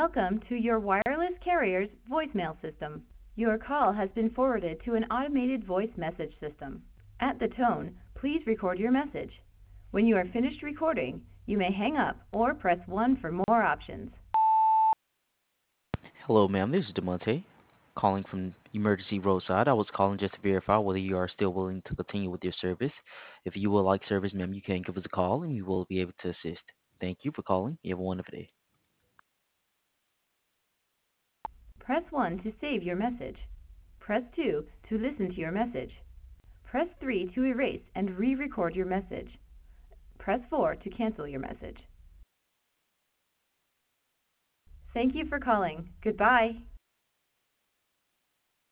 Welcome to your wireless carrier's voicemail system. Your call has been forwarded to an automated voice message system. At the tone, please record your message. When you are finished recording, you may hang up or press 1 for more options. Hello, ma'am. This is Demonte calling from Emergency Roadside. I was calling just to verify whether you are still willing to continue with your service. If you would like service, ma'am, you can give us a call and we will be able to assist. Thank you for calling. You have a wonderful day. Press 1 to save your message. Press 2 to listen to your message. Press 3 to erase and re-record your message. Press 4 to cancel your message. Thank you for calling. Goodbye.